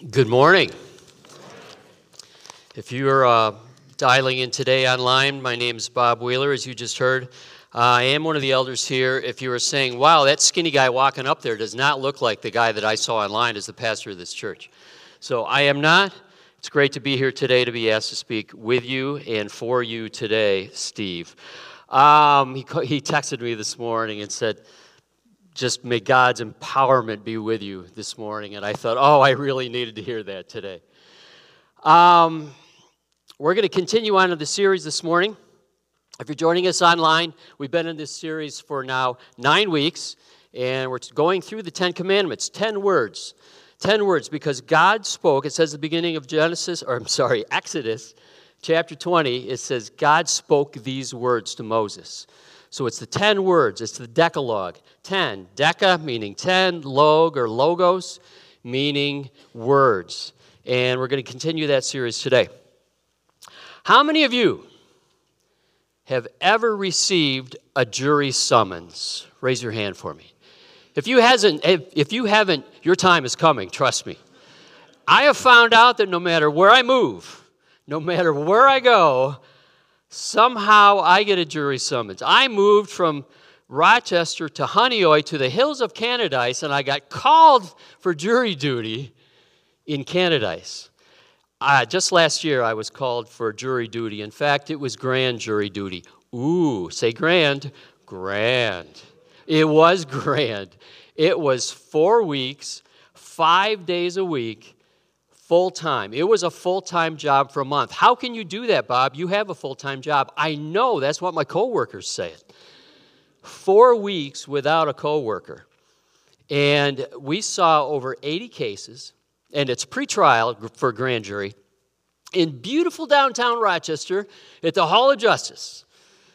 Good morning. If you're dialing in today online, my name is Bob Wheeler, as you just heard. I am one of the elders here. If you were saying, wow, that skinny guy walking up there does not look like the guy that I saw online as the pastor of this church. So I am not. It's great to be here today to be asked to speak with you and for you today, Steve. He texted me this morning and said, just may God's empowerment be with you this morning. And I thought, I really needed to hear that today. We're going to continue on in the series this morning. If you're joining us online, we've been in this series for now 9 weeks, and we're going through the 10 Commandments, 10 words. 10 words, because God spoke. It says at the beginning of Exodus chapter 20, it says, God spoke these words to Moses. So it's the 10 words. It's the Decalogue. 10. Deca, meaning 10. Log, or logos, meaning words. And we're going to continue that series today. How many of you have ever received a jury summons? Raise your hand for me. If you haven't, your time is coming, trust me. I have found out that no matter where I move, no matter where I go, somehow I get a jury summons. I moved from Rochester to Honeoye to the hills of Canadice, and I got called for jury duty in Canadice. Just last year, I was called for jury duty. In fact, it was grand jury duty. Ooh, say grand. Grand. It was grand. It was 4 weeks, 5 days a week, full-time. It was a full-time job for a month. How can you do that, Bob? You have a full-time job. I know. That's what my coworkers say. 4 weeks without a coworker. And we saw over 80 cases, and it's pre-trial for grand jury, in beautiful downtown Rochester at the Hall of Justice.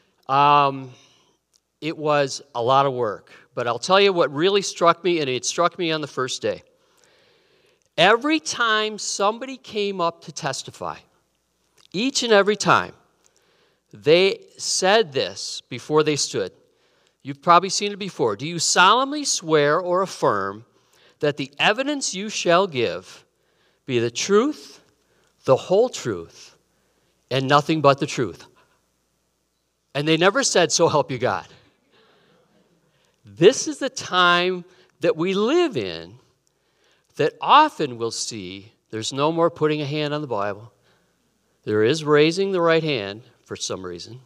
It was a lot of work. But I'll tell you what really struck me, and it struck me on the first day. Every time somebody came up to testify, each and every time, they said this before they stood. You've probably seen it before. Do you solemnly swear or affirm that the evidence you shall give be the truth, the whole truth, and nothing but the truth? And they never said, so help you God. This is the time that we live in that often we'll see there's no more putting a hand on the Bible. There is raising the right hand for some reason.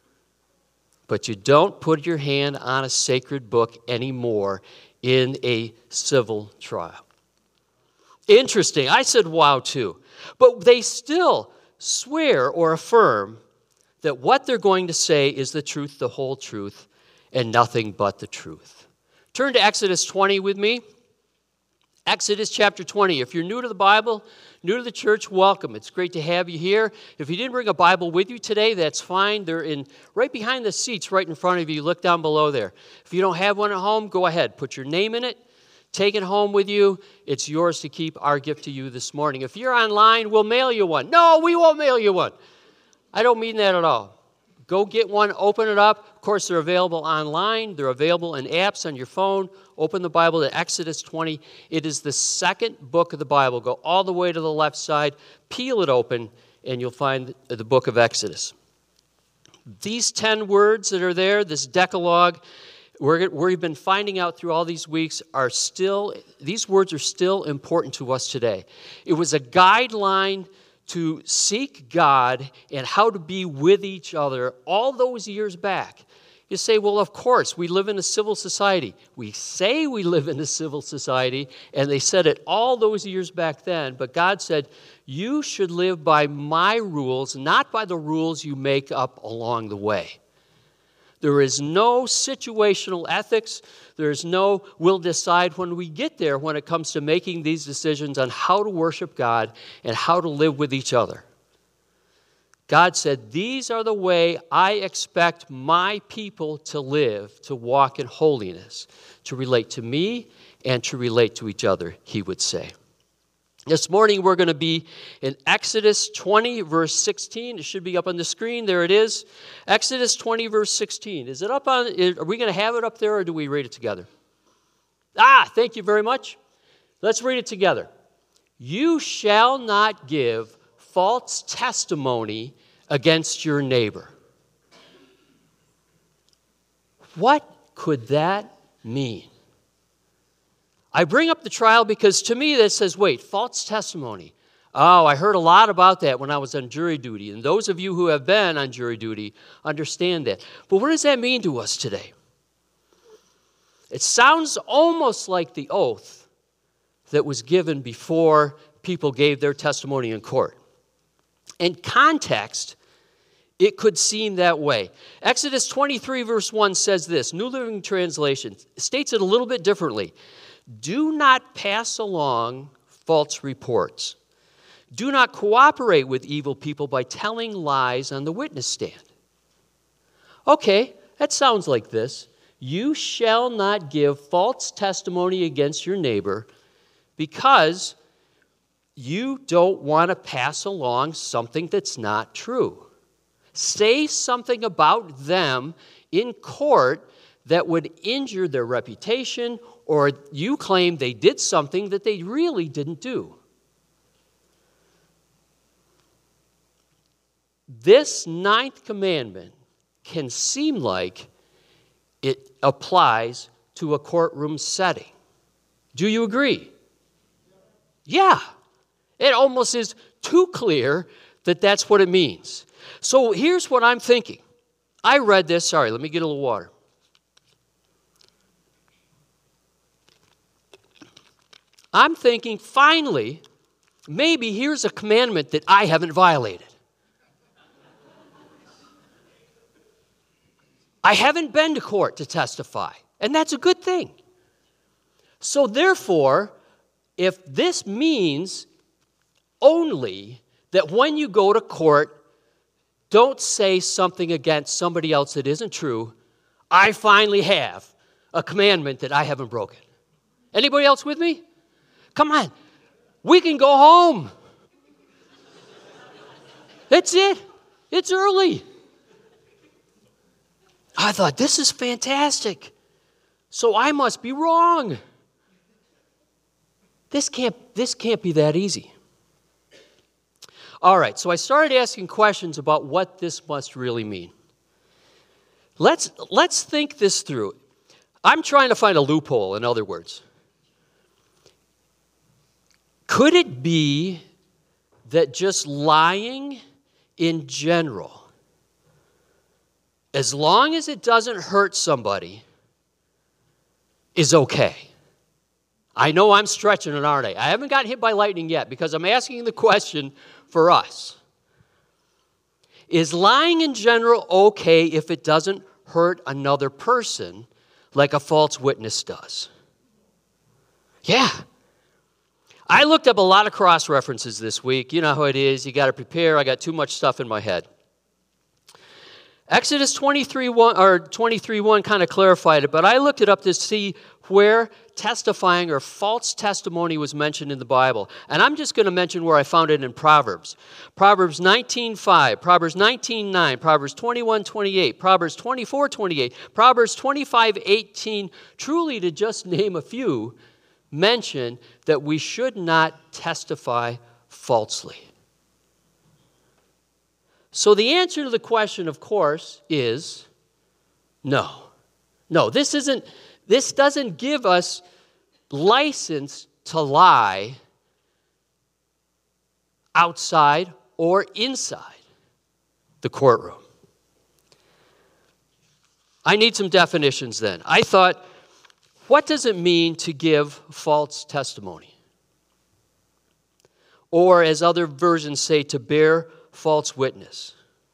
But you don't put your hand on a sacred book anymore in a civil trial. Interesting. I said wow too. But they still swear or affirm that what they're going to say is the truth, the whole truth, and nothing but the truth. Turn to Exodus 20 with me. Exodus chapter 20. If you're new to the Bible, new to the church, welcome. It's great to have you here. If you didn't bring a Bible with you today, that's fine. They're right behind the seats right in front of you. Look down below there. If you don't have one at home, go ahead. Put your name in it. Take it home with you. It's yours to keep, our gift to you this morning. If you're online, we'll mail you one. No, we won't mail you one. I don't mean that at all. Go get one, open it up. Of course, they're available online. They're available in apps on your phone. Open the Bible to Exodus 20. It is the second book of the Bible. Go all the way to the left side, peel it open, and you'll find the book of Exodus. These 10 words that are there, this Decalogue, we've been finding out through all these weeks, these words are still important to us today. It was a guideline to seek God and how to be with each other all those years back. You say, well, of course, we live in a civil society. We say we live in a civil society, and they said it all those years back then, but God said, you should live by my rules, not by the rules you make up along the way. There is no situational ethics. There's no we'll decide when we get there when it comes to making these decisions on how to worship God and how to live with each other. God said, these are the way I expect my people to live, to walk in holiness, to relate to me and to relate to each other, he would say. This morning we're going to be in Exodus 20, verse 16. It should be up on the screen. There it is. Exodus 20, verse 16. Is it up on? Are we going to have it up there, or do we read it together? Thank you very much. Let's read it together. You shall not give false testimony against your neighbor. What could that mean? I bring up the trial because to me that says, wait, false testimony. Oh, I heard a lot about that when I was on jury duty. And those of you who have been on jury duty understand that. But what does that mean to us today? It sounds almost like the oath that was given before people gave their testimony in court. In context, it could seem that way. Exodus 23 verse 1 says this, New Living Translation states it a little bit differently. Do not pass along false reports. Do not cooperate with evil people by telling lies on the witness stand. Okay, that sounds like this. You shall not give false testimony against your neighbor because you don't want to pass along something that's not true. Say something about them in court that would injure their reputation, or you claim they did something that they really didn't do. This ninth commandment can seem like it applies to a courtroom setting. Do you agree? Yeah. It almost is too clear that that's what it means. So here's what I'm thinking. I read this. Sorry, let me get a little water. I'm thinking, finally, maybe here's a commandment that I haven't violated. I haven't been to court to testify, and that's a good thing. So therefore, if this means only that when you go to court, don't say something against somebody else that isn't true, I finally have a commandment that I haven't broken. Anybody else with me? Come on. We can go home. That's it. It's early. I thought, this is fantastic. So I must be wrong. This can't be that easy. All right, so I started asking questions about what this must really mean. Let's think this through. I'm trying to find a loophole, in other words. Could it be that just lying in general, as long as it doesn't hurt somebody, is okay? I know I'm stretching it, aren't I? I haven't gotten hit by lightning yet because I'm asking the question for us. Is lying in general okay if it doesn't hurt another person like a false witness does? Yeah. I looked up a lot of cross references this week. You know how it is. You got to prepare. I got too much stuff in my head. Exodus 23:1 kind of clarified it, but I looked it up to see where testifying or false testimony was mentioned in the Bible. And I'm just going to mention where I found it in Proverbs. Proverbs 19:5, Proverbs 19:9, Proverbs 21:28, Proverbs 24:28, Proverbs 25:18, truly to just name a few, mention that we should not testify falsely. So the answer to the question, of course, is no. No, this doesn't give us license to lie outside or inside the courtroom. I need some definitions then. I thought, what does it mean to give false testimony? Or, as other versions say, to bear false witness.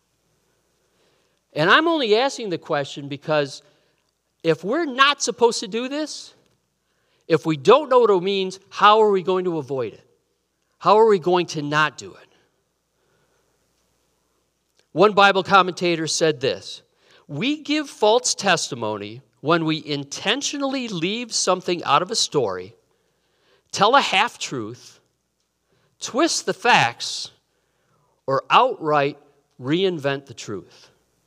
And I'm only asking the question because if we're not supposed to do this, if we don't know what it means, how are we going to avoid it? How are we going to not do it? One Bible commentator said this: we give false testimony when we intentionally leave something out of a story, tell a half-truth, twist the facts, or outright reinvent the truth.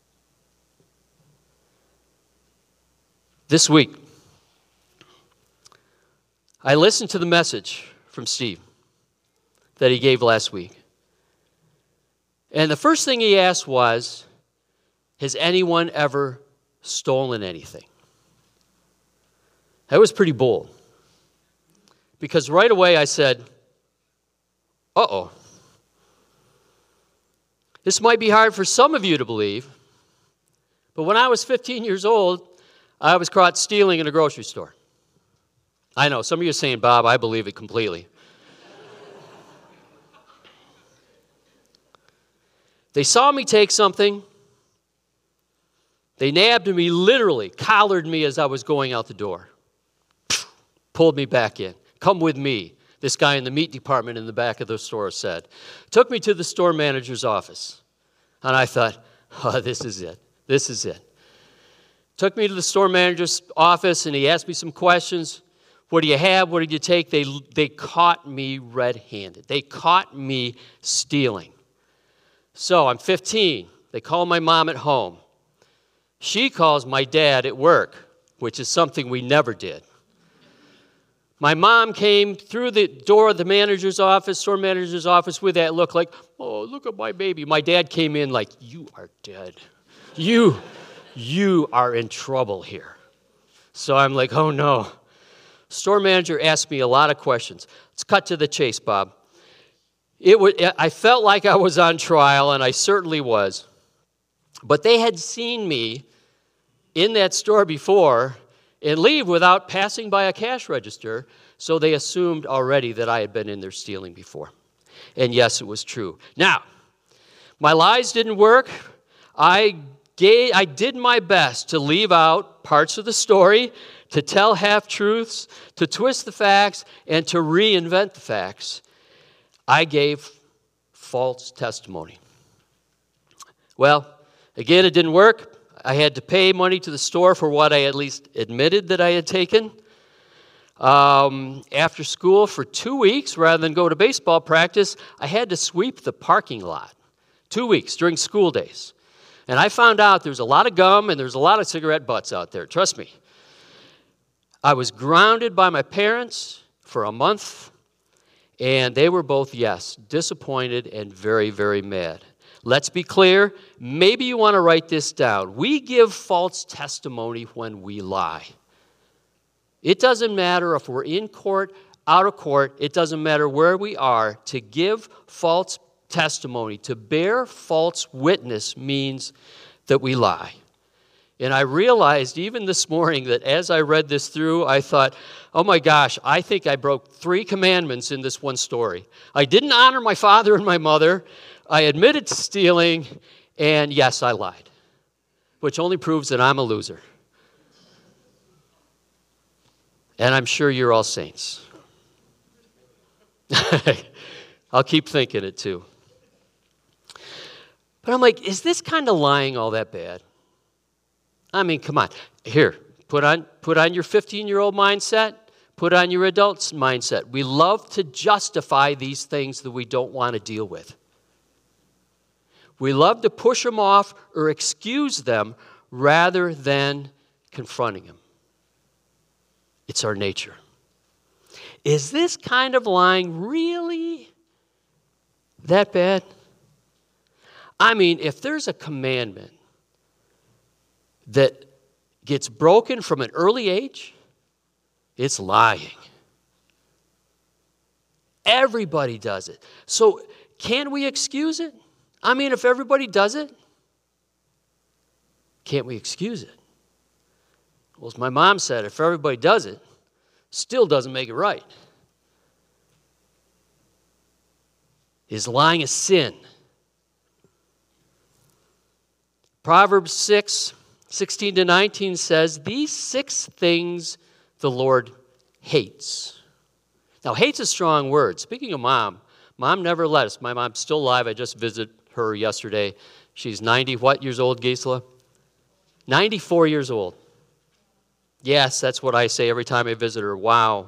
This week, I listened to the message from Steve. that he gave last week. And the first thing he asked was, has anyone ever stolen anything? That was pretty bold. Because right away I said, uh-oh. This might be hard for some of you to believe, but when I was 15 years old, I was caught stealing in a grocery store. I know, some of you are saying, Bob, I believe it completely. They saw me take something. They nabbed me, literally, collared me as I was going out the door. Pulled me back in. Come with me, this guy in the meat department in the back of the store said. Took me to the store manager's office. And I thought, oh, this is it. This is it. Took me to the store manager's office, and he asked me some questions. What do you have? What did you take? They caught me red-handed. They caught me stealing. So I'm 15. They call my mom at home. She calls my dad at work, which is something we never did. My mom came through the door of the manager's office, store manager's office, with that look like, oh, look at my baby. My dad came in like, you are dead. You are in trouble here. So I'm like, oh no. Store manager asked me a lot of questions. Let's cut to the chase, Bob. I felt like I was on trial, and I certainly was. But they had seen me in that store before and leave without passing by a cash register, so they assumed already that I had been in there stealing before. And yes, it was true. Now, my lies didn't work. I did my best to leave out parts of the story, to tell half-truths, to twist the facts, and to reinvent the facts. I gave false testimony. Well, again, it didn't work. I had to pay money to the store for what I at least admitted that I had taken. After school for 2 weeks, rather than go to baseball practice, I had to sweep the parking lot. 2 weeks during school days. And I found out there's a lot of gum and there's a lot of cigarette butts out there. Trust me. I was grounded by my parents for a month, and they were both, yes, disappointed and very, very mad. Let's be clear. Maybe you want to write this down. We give false testimony when we lie. It doesn't matter if we're in court, out of court. It doesn't matter where we are. To give false testimony, to bear false witness means that we lie. And I realized even this morning that as I read this through, I thought, oh my gosh, I think I broke 3 commandments in this one story. I didn't honor my father and my mother. I admitted to stealing, and yes, I lied, which only proves that I'm a loser. And I'm sure you're all saints. I'll keep thinking it too. But I'm like, is this kind of lying all that bad? I mean, come on. Here, put on your 15-year-old mindset. Put on your adult's mindset. We love to justify these things that we don't want to deal with. We love to push them off or excuse them rather than confronting them. It's our nature. Is this kind of lying really that bad? I mean, if there's a commandment that gets broken from an early age, it's lying. Everybody does it. So can we excuse it? I mean, if everybody does it, can't we excuse it? Well, as my mom said, if everybody does it, still doesn't make it right. Is lying a sin? Proverbs 6:16-19 says, these 6 things the Lord hates. Now, hate's a strong word. Speaking of mom never let us. My mom's still alive. I just visited her yesterday. She's 90 what years old, Gisela? 94 years old. Yes, that's what I say every time I visit her. Wow.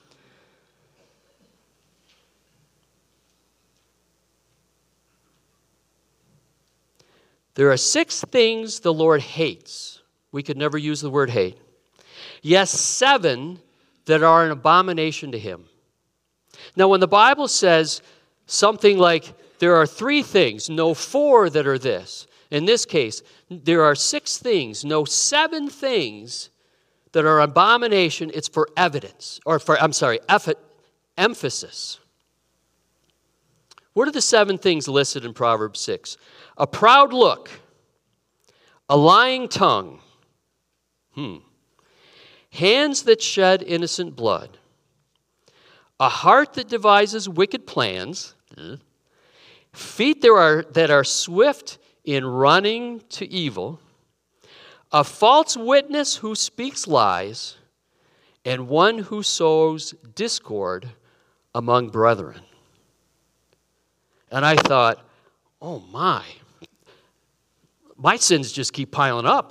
There are 6 things the Lord hates. We could never use the word hate. Yes, 7 that are an abomination to him. Now, when the Bible says something like there are 3 things, no 4 that are this. In this case, there are 6 things, no 7 things that are abomination. It's for evidence, or for, emphasis. What are the 7 things listed in Proverbs 6? A proud look, a lying tongue, hands that shed innocent blood, a heart that devises wicked plans, feet that are swift in running to evil, a false witness who speaks lies, and one who sows discord among brethren. And I thought, oh my sins just keep piling up.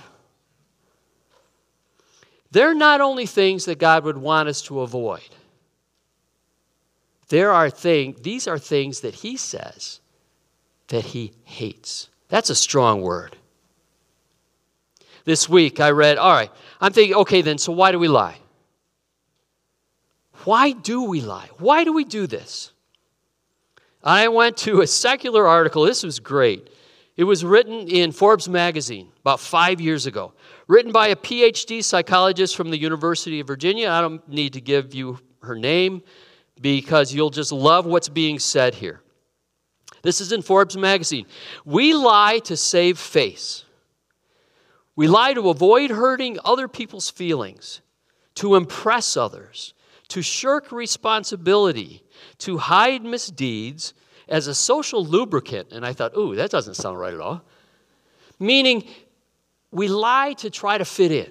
They're not only things that God would want us to avoid. These are things that he says that he hates. That's a strong word. This week I read, all right, I'm thinking, okay then, so why do we lie? Why do we lie? Why do we do this? I went to a secular article. This was great. It was written in Forbes magazine about 5 years ago. Written by a PhD psychologist from the University of Virginia. I don't need to give you her name because you'll just love what's being said here. This is in Forbes magazine. We lie to save face. We lie to avoid hurting other people's feelings, to impress others, to shirk responsibility, to hide misdeeds as a social lubricant. And I thought, ooh, that doesn't sound right at all. Meaning, we lie to try to fit in,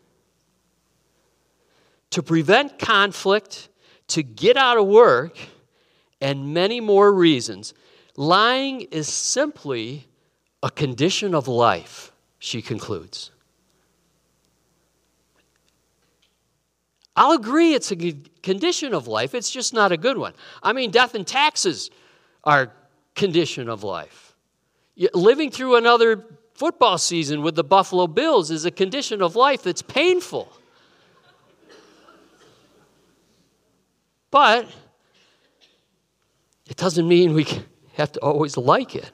to prevent conflict, to get out of work, and many more reasons. Lying is simply a condition of life, she concludes. I'll agree it's a condition of life. It's just not a good one. I mean, death and taxes are a condition of life. Living through another football season with the Buffalo Bills is a condition of life that's painful. But it doesn't mean we have to always like it.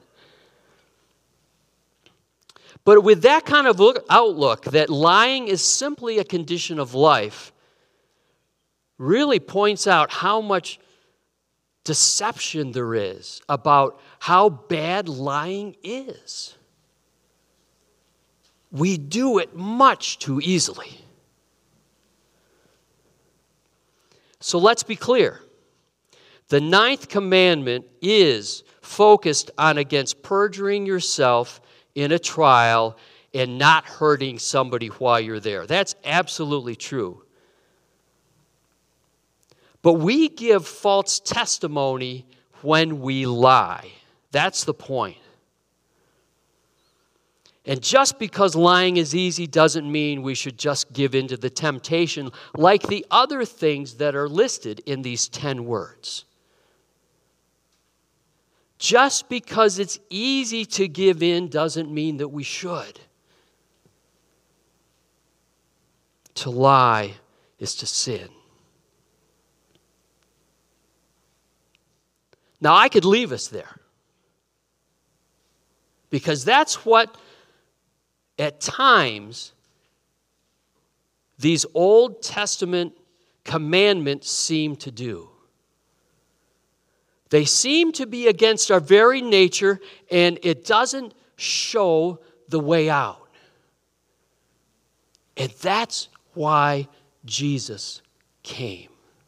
But with that kind of outlook, that lying is simply a condition of life, really points out how much deception there is about how bad lying is. We do it much too easily. So let's be clear. The 9th commandment is focused on against perjuring yourself in a trial and not hurting somebody while you're there. That's absolutely true. But we give false testimony when we lie. That's the point. And just because lying is easy doesn't mean we should just give in to the temptation like the other things that are listed in these 10 words. Just because it's easy to give in doesn't mean that we should. To lie is to sin. Now, I could leave us there, because that's what, at times, these Old Testament commandments seem to do. They seem to be against our very nature, and it doesn't show the way out. And that's why Jesus came.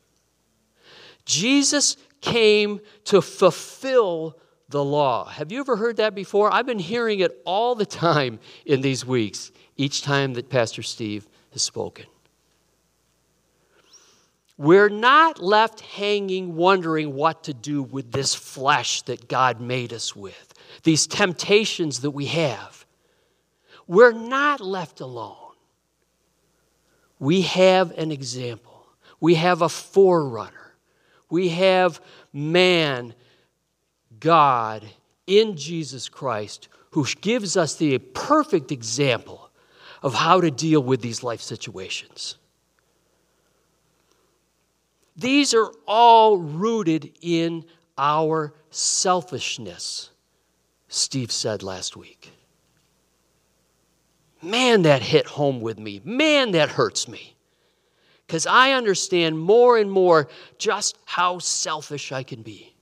Jesus came to fulfill the law. Have you ever heard that before? I've been hearing it all the time in these weeks, each time that Pastor Steve has spoken. We're not left hanging, wondering what to do with this flesh that God made us with, these temptations that we have. We're not left alone. We have an example. We have a forerunner. We have man, God, in Jesus Christ, who gives us the perfect example of how to deal with these life situations. These are all rooted in our selfishness, Steve said last week. Man, that hit home with me. Man, that hurts me. Because I understand more and more just how selfish I can be.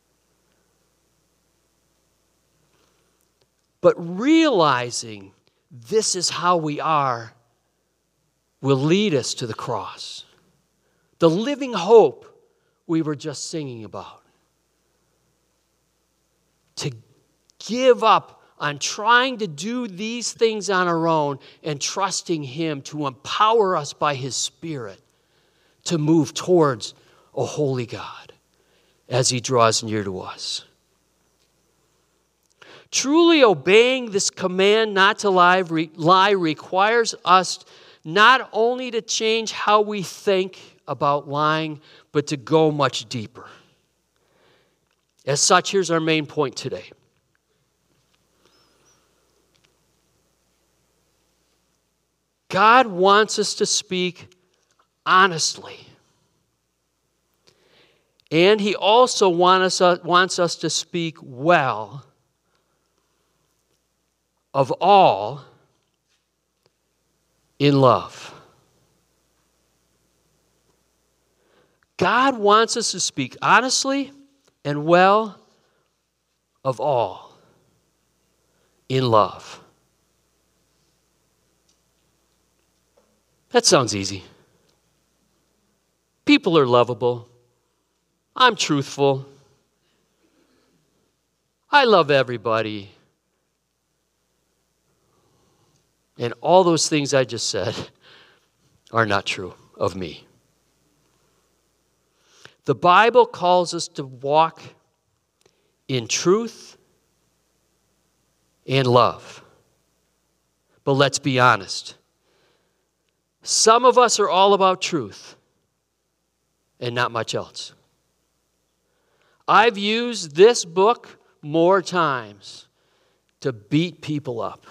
But realizing this is how we are will lead us to the cross. The living hope we were just singing about. To give up on trying to do these things on our own and trusting Him to empower us by His Spirit to move towards a holy God as He draws near to us. Truly obeying this command not to lie requires us not only to change how we think about lying, but to go much deeper. As such, here's our main point today. God wants us to speak honestly. And He also wants us to speak well of all in love. God wants us to speak honestly and well of all in love. That sounds easy. People are lovable. I'm truthful. I love everybody. And all those things I just said are not true of me. The Bible calls us to walk in truth and love. But let's be honest. Some of us are all about truth and not much else. I've used this book more times to beat people up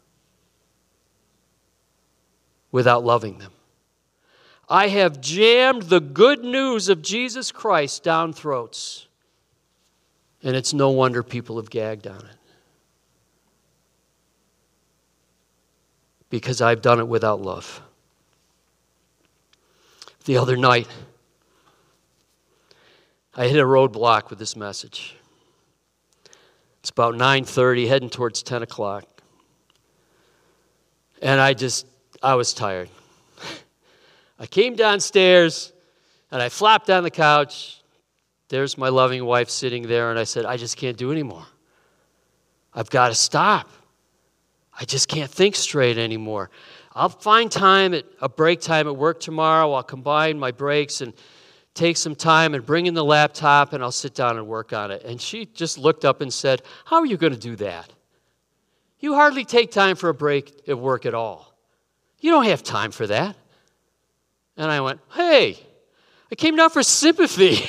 without loving them. I have jammed the good news of Jesus Christ down throats, and it's no wonder people have gagged on it. Because I've done it without love. The other night, I hit a roadblock with this message. It's about 9:30, heading towards 10 o'clock. And I was tired. I came downstairs, and I flopped on the couch. There's my loving wife sitting there, and I said, I just can't do anymore. I've got to stop. I just can't think straight anymore. I'll find time at a break time at work tomorrow. I'll combine my breaks and take some time and bring in the laptop, and I'll sit down and work on it. And she just looked up and said, how are you going to do that? You hardly take time for a break at work at all. You don't have time for that. And I went, hey, I came down for sympathy.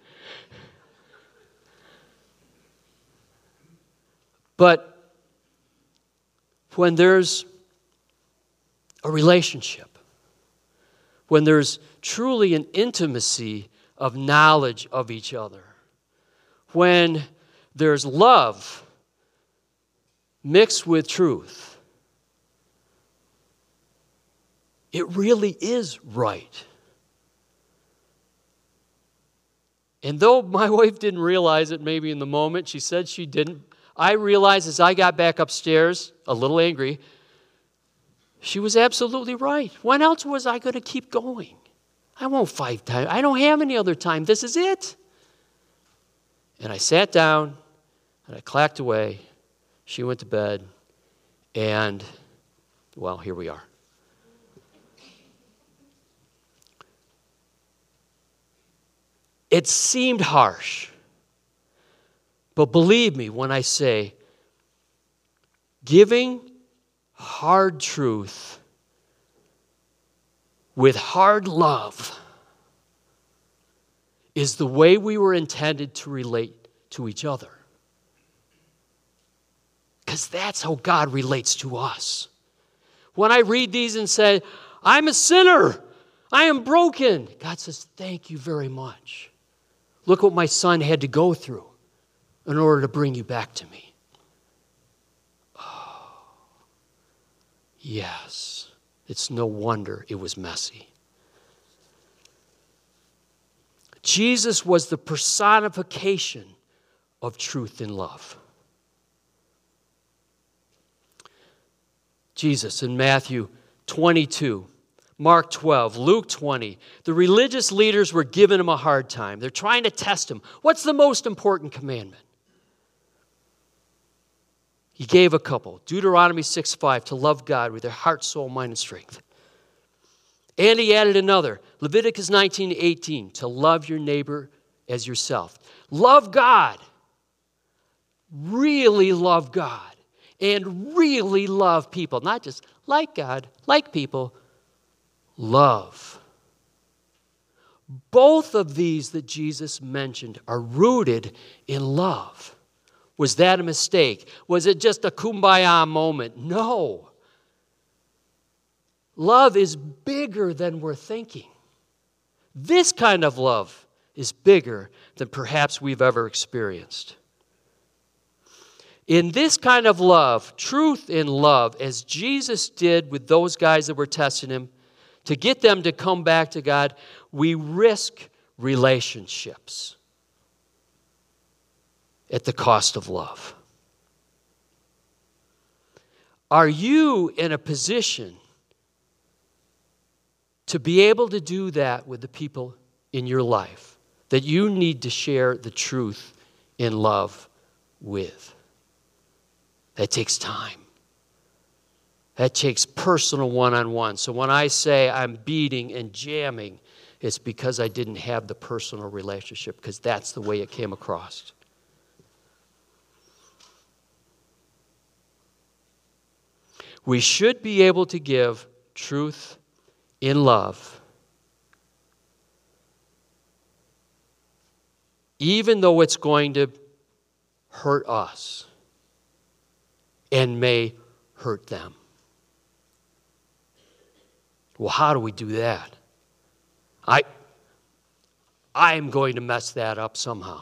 But when there's a relationship, when there's truly an intimacy of knowledge of each other, when there's love mixed with truth, it really is right. And though my wife didn't realize it maybe in the moment, she said she didn't, I realized as I got back upstairs, a little angry, she was absolutely right. When else was I going to keep going? I won't fight time. I don't have any other time. This is it. And I sat down, and I clacked away. She went to bed, and, well, here we are. It seemed harsh. But believe me when I say, giving hard truth with hard love is the way we were intended to relate to each other. Because that's how God relates to us. When I read these and say, I'm a sinner, I am broken, God says, thank you very much. Look what my son had to go through in order to bring you back to me. Oh, yes, it's no wonder it was messy. Jesus was the personification of truth and love. Jesus in Matthew 22, Mark 12, Luke 20, the religious leaders were giving him a hard time. They're trying to test him. What's the most important commandment? He gave a couple. Deuteronomy 6:5, to love God with their heart, soul, mind, and strength. And he added another, Leviticus 19:18, to love your neighbor as yourself. Love God. Really love God. And really love people. Not just like God, like people. Love. Both of these that Jesus mentioned are rooted in love. Was that a mistake? Was it just a kumbaya moment? No. Love is bigger than we're thinking. This kind of love is bigger than perhaps we've ever experienced. In this kind of love, truth in love, as Jesus did with those guys that were testing him, to get them to come back to God, we risk relationships at the cost of love. Are you in a position to be able to do that with the people in your life that you need to share the truth in love with? That takes time. That takes personal one-on-one. So when I say I'm beating and jamming, it's because I didn't have the personal relationship, because that's the way it came across. We should be able to give truth in love, even though it's going to hurt us and may hurt them. Well, how do we do that? I am going to mess that up somehow.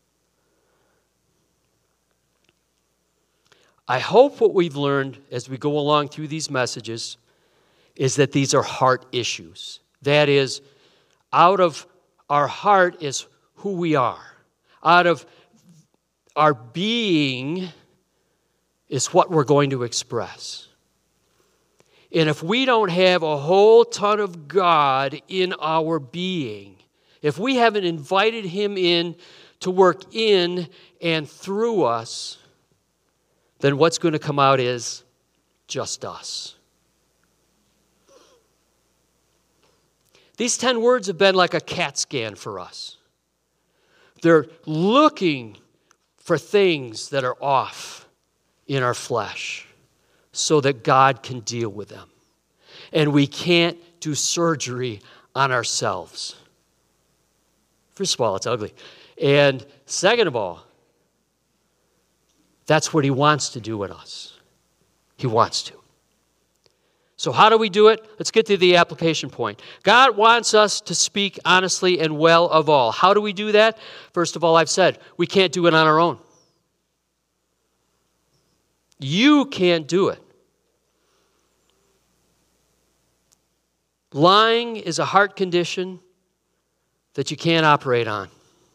I hope what we've learned as we go along through these messages is that these are heart issues. That is, out of our heart is who we are. Out of our being is what we're going to express. And if we don't have a whole ton of God in our being, if we haven't invited Him in to work in and through us, then what's going to come out is just us. These 10 words have been like a CAT scan for us. They're looking for things that are off in our flesh so that God can deal with them. And we can't do surgery on ourselves. First of all, it's ugly. And second of all, that's what He wants to do with us. He wants to. So how do we do it? Let's get to the application point. God wants us to speak honestly and well of all. How do we do that? First of all, I've said, we can't do it on our own. You can't do it. Lying is a heart condition that you can't operate on.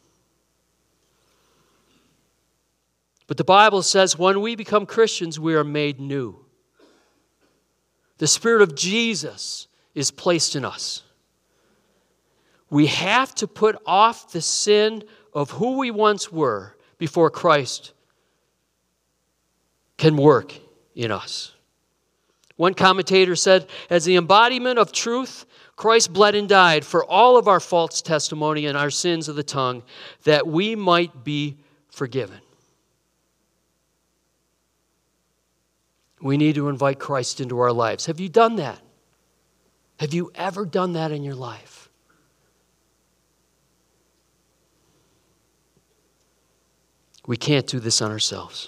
But the Bible says when we become Christians, we are made new. The Spirit of Jesus is placed in us. We have to put off the sin of who we once were before Christ can work in us. One commentator said, as the embodiment of truth, Christ bled and died for all of our false testimony and our sins of the tongue, that we might be forgiven. We need to invite Christ into our lives. Have you done that? Have you ever done that in your life? We can't do this on ourselves.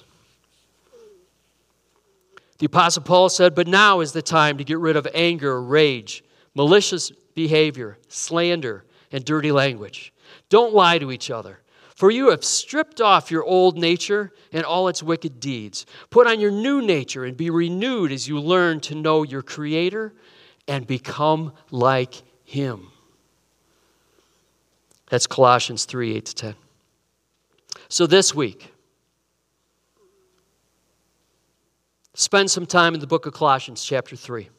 The Apostle Paul said, but now is the time to get rid of anger, rage, malicious behavior, slander, and dirty language. Don't lie to each other, for you have stripped off your old nature and all its wicked deeds. Put on your new nature and be renewed as you learn to know your Creator and become like Him. That's Colossians 3, 8-10. So this week, spend some time in the book of Colossians, chapter 3.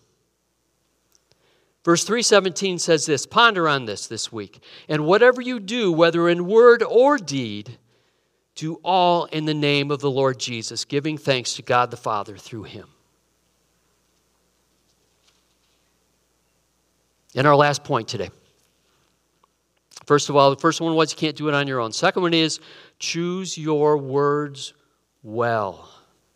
Verse 3:17 says this, ponder on this week. And whatever you do, whether in word or deed, do all in the name of the Lord Jesus, giving thanks to God the Father through Him. And our last point today. First of all, the first one was you can't do it on your own. Second one is choose your words well.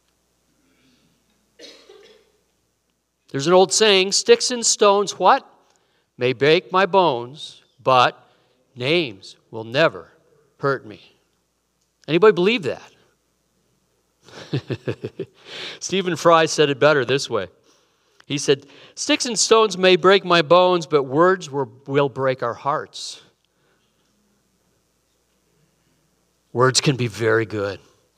There's an old saying, sticks and stones, what? May break my bones, but names will never hurt me. Anybody believe that? Stephen Fry said it better this way. He said, sticks and stones may break my bones, but words will break our hearts. Words can be very good.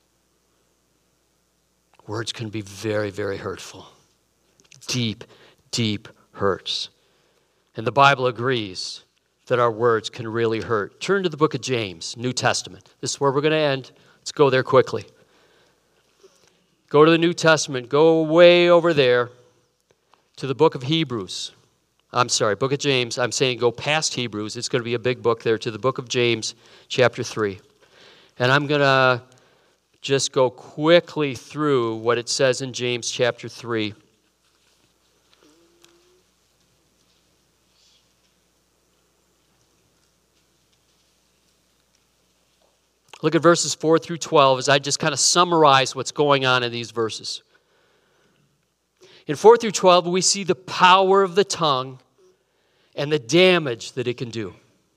Words can be very, very hurtful. Deep, deep hurts. And the Bible agrees that our words can really hurt. Turn to the book of James, New Testament. This is where we're going to end. Let's go there quickly. Go to the New Testament. Go way over there to the book of Hebrews. Book of James. I'm saying go past Hebrews. It's going to be a big book there to the book of James, chapter 3. And I'm going to just go quickly through what it says in James chapter 3. Look at verses 4 through 12 as I just kind of summarize what's going on in these verses. In 4 through 12, we see the power of the tongue and the damage that it can do.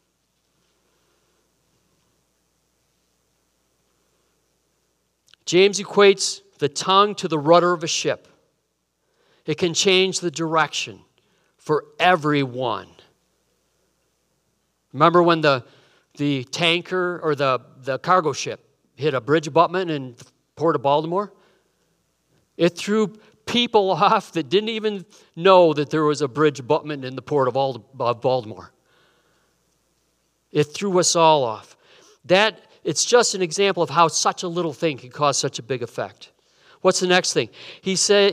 James equates the tongue to the rudder of a ship. It can change the direction for everyone. Remember when the tanker or the cargo ship hit a bridge abutment in the port of Baltimore? It threw people off that didn't even know that there was a bridge abutment in the port of Baltimore. It threw us all off. It's just an example of how such a little thing can cause such a big effect. What's the next thing? He says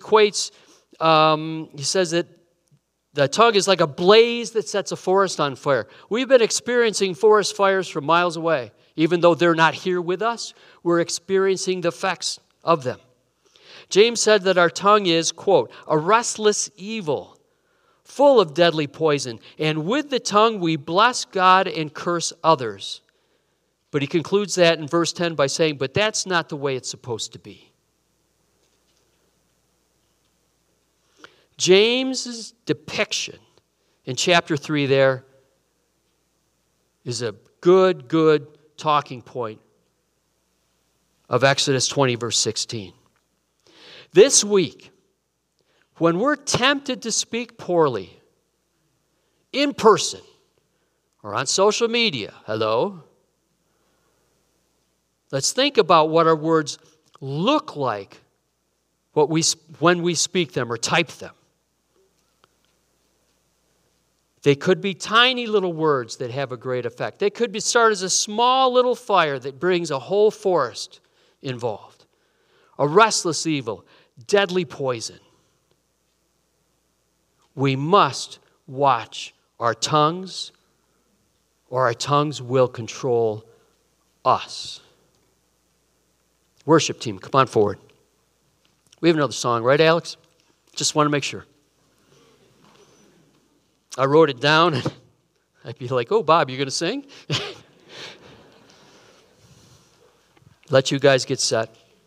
that the tongue is like a blaze that sets a forest on fire. We've been experiencing forest fires from miles away. Even though they're not here with us, we're experiencing the effects of them. James said that our tongue is, quote, a restless evil, full of deadly poison. And with the tongue we bless God and curse others. But he concludes that in verse 10 by saying, but that's not the way it's supposed to be. James's depiction in chapter 3 there is a good talking point of Exodus 20, verse 16. This week, when we're tempted to speak poorly, in person or on social media, let's think about what our words look like when we speak them or type them. They could be tiny little words that have a great effect. They could start as a small little fire that brings a whole forest involved. A restless evil, deadly poison. We must watch our tongues, or our tongues will control us. Worship team, come on forward. We have another song, right, Alex? Just want to make sure. I wrote it down, and I'd be like, oh, Bob, you're going to sing? Let you guys get set.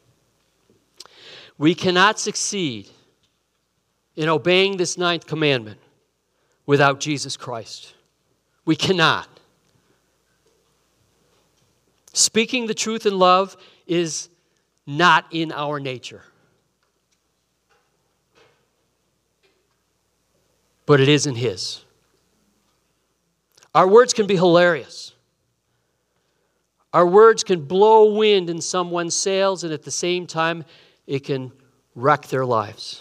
We cannot succeed in obeying this 9th commandment without Jesus Christ. We cannot. Speaking the truth in love is not in our nature. But it is in His. Our words can be hilarious. Our words can blow wind in someone's sails, and at the same time, it can wreck their lives.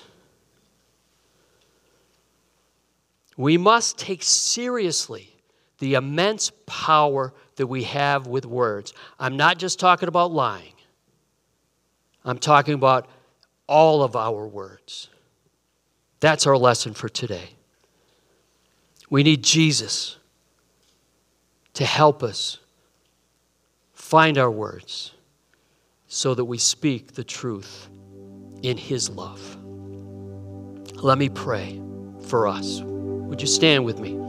We must take seriously the immense power that we have with words. I'm not just talking about lying. I'm talking about all of our words. That's our lesson for today. We need Jesus to help us find our words so that we speak the truth in His love. Let me pray for us. Would you stand with me?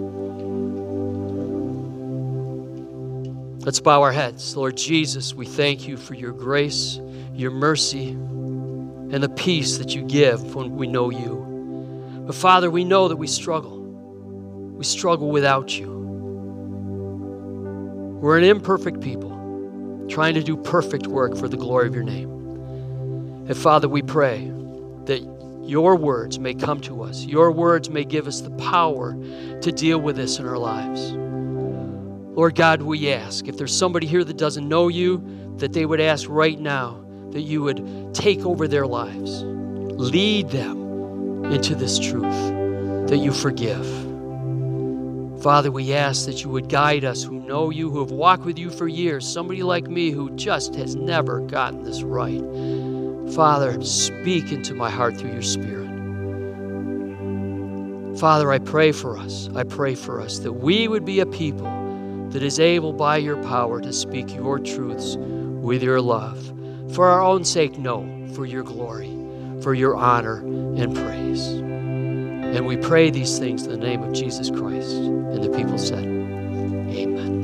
Let's bow our heads. Lord Jesus, we thank you for your grace, your mercy, and the peace that you give when we know you. But Father, we know that we struggle. We struggle without you. We're an imperfect people trying to do perfect work for the glory of your name. And Father, we pray that your words may come to us. Your words may give us the power to deal with this in our lives. Lord God, we ask, if there's somebody here that doesn't know you, that they would ask right now that you would take over their lives. Lead them into this truth, that you forgive. Father, we ask that you would guide us who know you, who have walked with you for years, somebody like me who just has never gotten this right. Father, speak into my heart through your Spirit. Father, I pray for us. I pray for us that we would be a people that is able by your power to speak your truths with your love. For our own sake, no, for your glory, for your honor and praise. And we pray these things in the name of Jesus Christ. And the people said, amen.